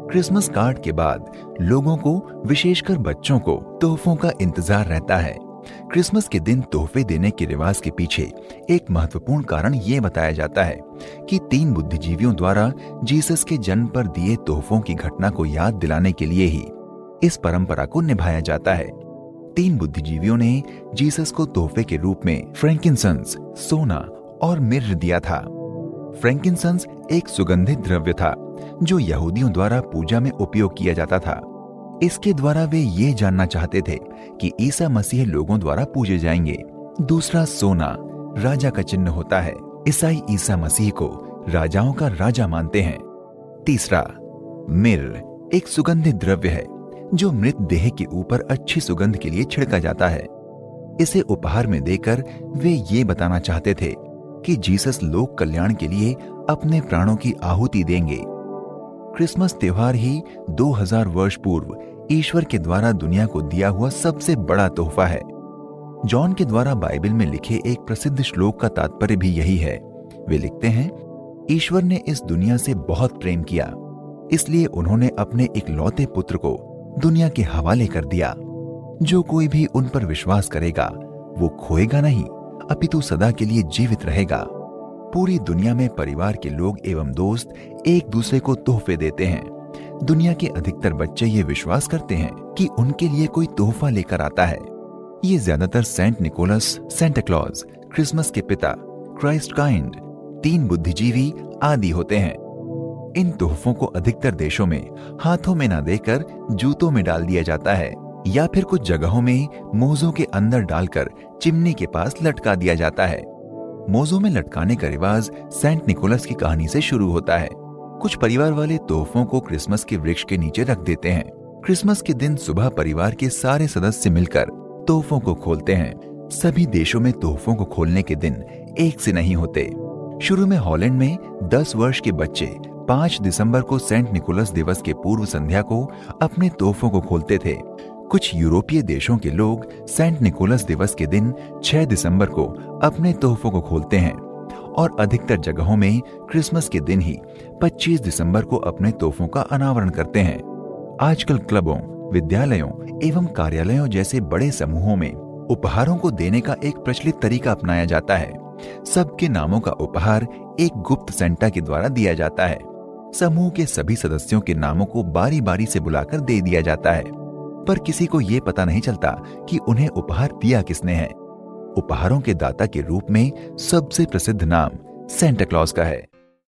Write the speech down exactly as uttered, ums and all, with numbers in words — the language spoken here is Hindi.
क्रिसमस कार्ड के बाद लोगों को, विशेषकर बच्चों को, तोहफों का इंतजार रहता है। क्रिसमस के दिन तोहफे देने के रिवाज के पीछे एक महत्वपूर्ण कारण ये बताया जाता है कि तीन बुद्धिजीवियों द्वारा जीसस के जन्म पर दिए तोहफों की घटना को याद दिलाने के लिए ही इस परंपरा को निभाया जाता है। तीन बुद्धिजीवियों ने जीसस को तोहफे के रूप में फ्रैंकिनसेंस, सोना और मिर्र दिया था। फ्रैंकिनसेंस एक सुगंधित द्रव्य था जो यहूदियों द्वारा पूजा में उपयोग किया जाता था। इसके द्वारा वे ये जानना चाहते थे कि ईसा मसीह लोगों द्वारा पूजे जाएंगे। दूसरा, सोना राजा का चिन्ह होता है। ईसाई ईसा मसीह को राजाओं का राजा मानते हैं। तीसरा, मिर्र एक सुगंधित द्रव्य है जो मृत देह के ऊपर अच्छी सुगंध के लिए छिड़का जाता है। इसे उपहार में देकर वे ये बताना चाहते थे कि जीसस लोक कल्याण के लिए अपने प्राणों की आहुति देंगे। क्रिसमस त्योहार ही दो हज़ार वर्ष पूर्व ईश्वर के द्वारा दुनिया को दिया हुआ सबसे बड़ा तोहफा है। जॉन के द्वारा बाइबल में लिखे एक प्रसिद्ध श्लोक का तात्पर्य भी यही है। वे लिखते हैं, ईश्वर ने इस दुनिया से बहुत प्रेम किया, इसलिए उन्होंने अपने इकलौते पुत्र को दुनिया के हवाले कर दिया। जो कोई भी उन पर विश्वास करेगा वो खोएगा नहीं, अपितु सदा के लिए जीवित रहेगा। पूरी दुनिया में परिवार के लोग एवं दोस्त एक दूसरे को तोहफे देते हैं। दुनिया के अधिकतर बच्चे ये विश्वास करते हैं कि उनके लिए कोई तोहफा लेकर आता है। ये ज्यादातर Saint Nicholas, Santa Claus, Christmas के पिता, क्राइस्ट काइंड, तीन बुद्धिजीवी आदि होते हैं। इन तोहफों को अधिकतर देशों में हाथों में न देकर जूतों में डाल दिया जाता है या फिर कुछ जगहों में मोज़ों के अंदर डालकर चिमनी के पास लटका दिया जाता है। मोज़ों में लटकाने का रिवाज सेंट निकोलस की कहानी से शुरू होता है। कुछ परिवार वाले तोहफों को क्रिसमस के वृक्ष के नीचे रख देते हैं। क्रिसमस के दिन सुबह परिवार के सारे सदस्य मिलकर तोहफों को खोलते हैं। सभी देशों में तोहफों को खोलने के दिन एक से नहीं होते। शुरू में हॉलैंड में दस वर्ष के बच्चे पाँच दिसंबर को सेंट निकोलस दिवस के पूर्व संध्या को अपने तोहफों को खोलते थे। कुछ यूरोपीय देशों के लोग सेंट निकोलस दिवस के दिन छह दिसंबर को अपने तोहफों को खोलते हैं और अधिकतर जगहों में क्रिसमस के दिन ही पच्चीस दिसंबर को अपने तोहफों का अनावरण करते हैं। आजकल क्लबों, विद्यालयों एवं कार्यालयों जैसे बड़े समूहों में उपहारों को देने का एक प्रचलित तरीका अपनाया जाता है। सबके नामों का उपहार एक गुप्त सेंटा के द्वारा दिया जाता है। समूह के सभी सदस्यों के नामों को बारी बारी से बुलाकर दे दिया जाता है, पर किसी को ये पता नहीं चलता कि उन्हें उपहार दिया किसने है। उपहारों के दाता के रूप में सबसे प्रसिद्ध नाम सेंटा क्लॉज का है।